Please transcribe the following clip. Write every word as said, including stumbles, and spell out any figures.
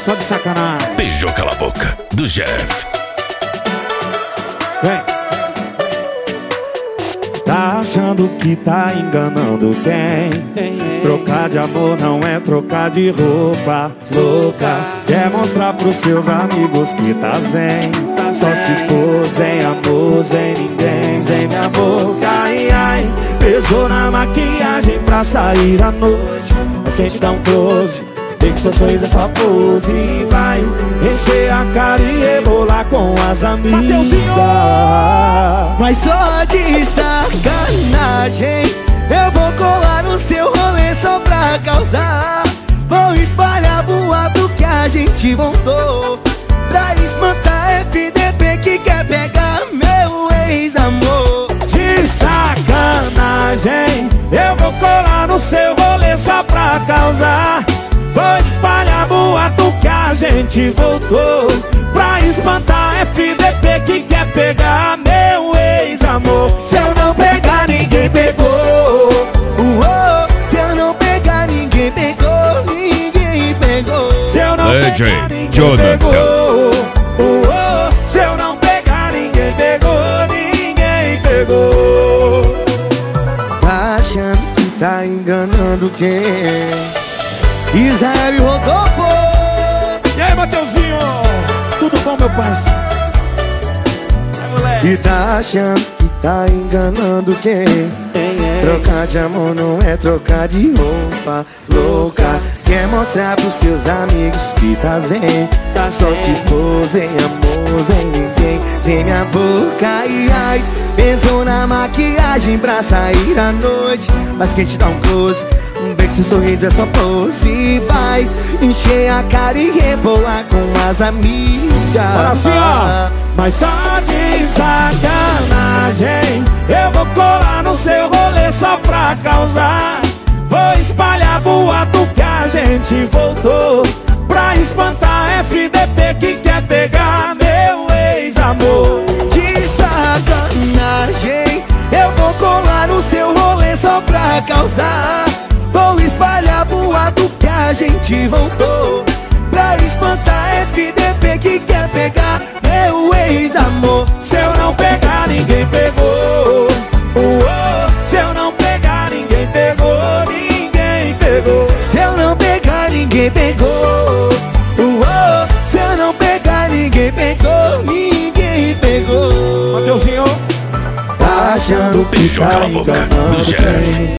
só de sacanagem. Beijou cala a boca, do Jeff. Vem. Tá achando que tá enganando quem? Trocar de amor não é trocar de roupa. Louca, quer mostrar pros seus amigos que tá zen. Só se for zen amor, zen ninguém, zen minha boca. Ai, ai, pesou na maquiagem pra sair à noite. Mas quem te dá um close, vê que seu sorriso é só pose. E vai encher a cara e rebolar com as amigas. Mas só de sacanagem eu vou colar no seu rolê só pra causar. Vou espalhar boato que a gente voltou pra espantar F D P que quer pegar meu ex-amor. De sacanagem eu vou colar no seu rolê só pra causar. Vou espalhar boato que a gente voltou pra espantar F D P que quer pegar meu ex-amor. Se eu não pegar, ninguém pegou. Uou, se eu não pegar, ninguém pegou. Ninguém pegou. Se eu não D J pegar, ninguém Jonathan. pegou. Uou, se eu não pegar, ninguém pegou. Ninguém pegou. Tá achando que tá enganando quem? Israel Rodolfo. E aí, Mateuzinho? Tudo bom, meu parceiro? E tá achando que tá enganando quem? Trocar de amor não é trocar de roupa. Louca, quer mostrar pros seus amigos que tá zen. Só se for zen amor, zen ninguém, zen minha boca. Ai, ai, pensou na maquiagem pra sair à noite. Mas quem te dá um close, vê que seu sorriso é só pose. E vai encher a cara e rebolar com as amigas. Olha assim, ó. Mas só de sacanagem eu vou colar no seu rolê só pra causar. Vou espalhar boato que a gente voltou pra espantar F D P que quer pegar meu ex-amor. De sacanagem eu vou colar no seu rolê só pra causar. Vou espalhar boato que a gente voltou pra espantar F D P que quer pegar meu ex-amor. Se eu não pegar, ninguém pegou. Uou, se eu não pegar, ninguém pegou. Ninguém pegou. Se eu não pegar, ninguém pegou. Uou, se eu não pegar, ninguém pegou. Ninguém pegou. Mateuzinho, Tá achando que Beijou tá cala a boca, do enganando Jeff. quem?